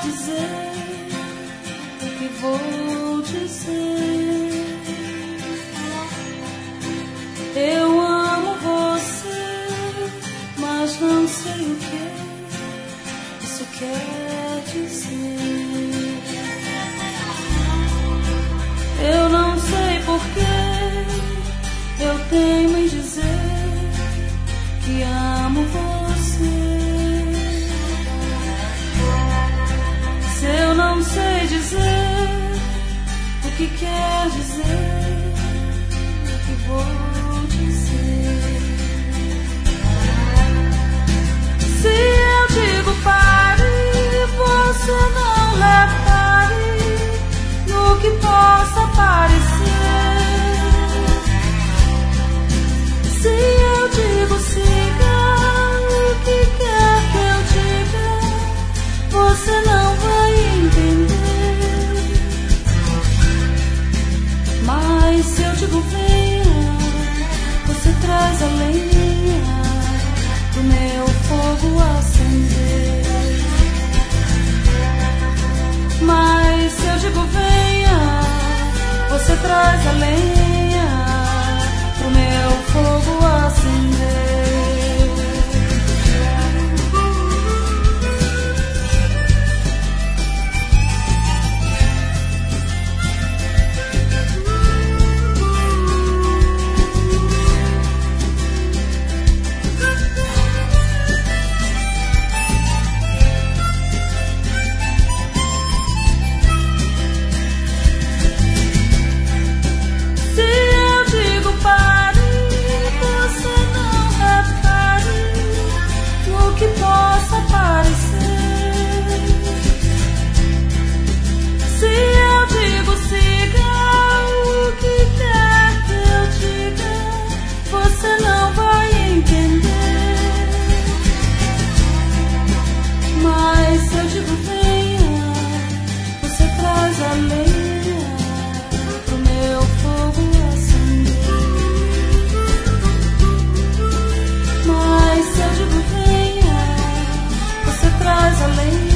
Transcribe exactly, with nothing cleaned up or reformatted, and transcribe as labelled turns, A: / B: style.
A: dizer, o que vou dizer. Eu amo você, mas não sei o que isso quer dizer. Eu não sei porquê eu tenho em dizer que amo você. Se eu não sei dizer o que quer dizer, o que vou dizer. Se eu digo pare, você não repare no que possa parecer. Se eu digo siga o que quer que eu diga, você não vai entender. Mas se eu digo venha, você traz a lenha pro meu fogo acender. Mas se eu digo venha, você traz a lenha pro meu fogo acender. Traz a lenha